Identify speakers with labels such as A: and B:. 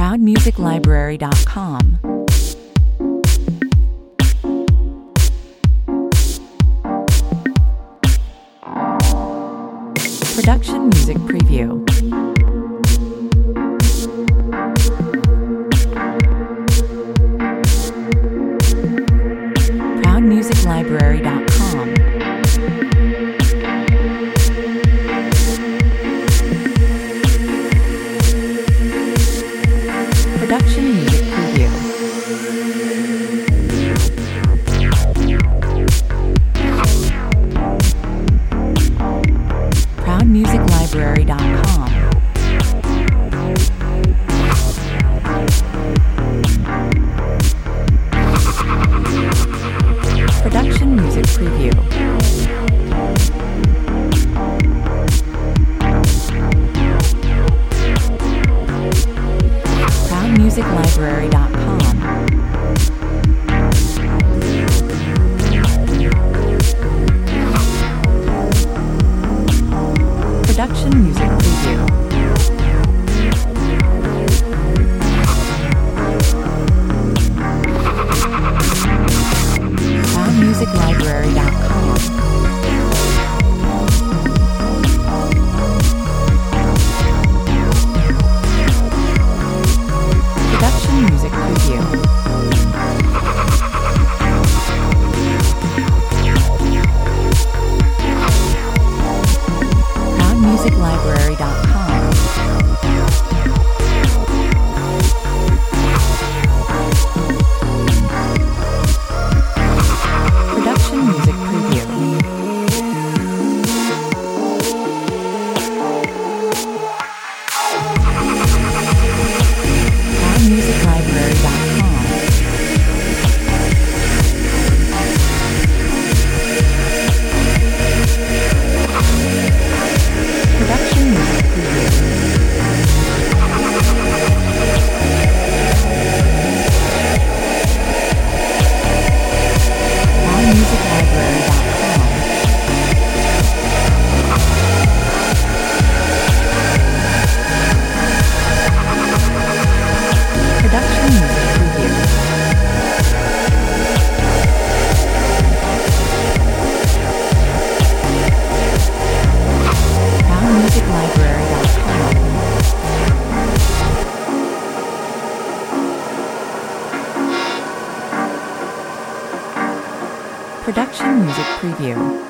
A: ProudMusicLibrary.com. Production Music Preview. ProudMusicLibrary.com. Production Music Preview. ProudMusicLibrary.com. Production Music Preview. ProudMusicLibrary.com. Production Music Preview. ProudMusicLibrary.com. Production Music Preview. ProudMusicLibrary.com. Production Music Preview. ProudMusicLibrary.com. Production Music Preview. ProudMusicLibrary.com. Production Music Preview. ProudMusicLibrary.com. Production Music Preview.